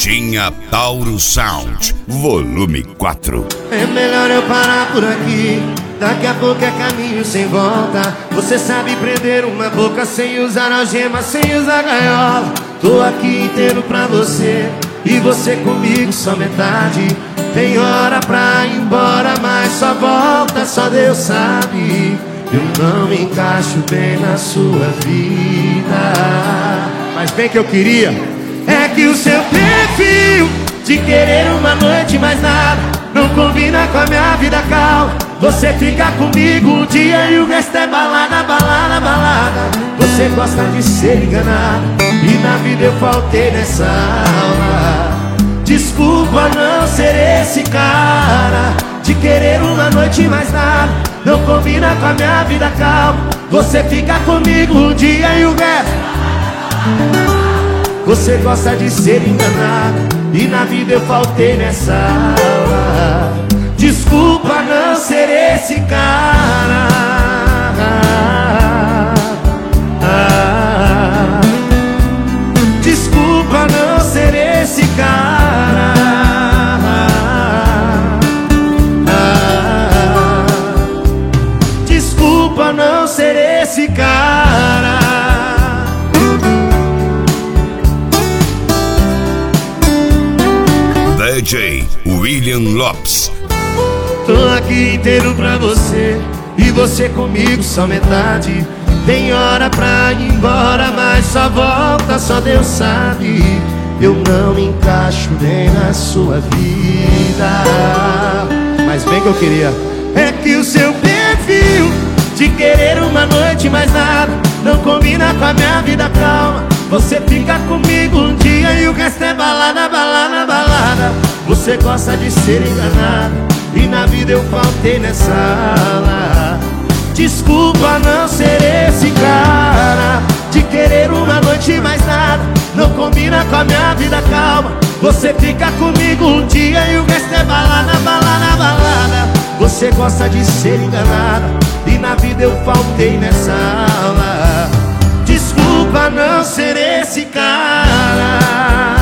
Tinha Tauro Sound, volume 4. É melhor eu parar por aqui, daqui a pouco é caminho sem volta. Você sabe prender uma boca sem usar algema, sem usar gaiola. Tô aqui inteiro pra você, e você comigo só metade. Tem hora pra ir embora, mas só volta, só Deus sabe. Eu não me encaixo bem na sua vida, mas bem que eu queria. É que o seu perfil de querer uma noite mais nada não combina com a minha vida calma. Você fica comigo um dia e o resto é balada, balada, balada. Você gosta de ser enganado, e na vida eu faltei nessa aula. Desculpa não ser esse cara de querer uma noite mais nada, não combina com a minha vida calma. Você fica comigo um dia e o resto. Você gosta de ser enganado, e na vida eu faltei nessa aula. Desculpa não ser esse cara. Desculpa não ser esse cara. Desculpa não ser esse cara. DJ William Lopes. Tô aqui inteiro pra você, e você comigo só metade. Tem hora pra ir embora, mas só volta, só Deus sabe. Eu não me encaixo bem na sua vida, mas bem que eu queria. É que o seu perfil de querer uma noite mais nada não combina com a minha vida calma. Você fica comigo um dia e o resto é balada, balada, balada. Você gosta de ser enganado, e na vida eu faltei nessa aula. Desculpa não ser esse cara de querer uma noite mais nada, não combina com a minha vida calma. Você fica comigo um dia e o resto é balada, balada, balada. Você gosta de ser enganado, e na vida eu faltei nessa aula. Desculpa não ser esse cara.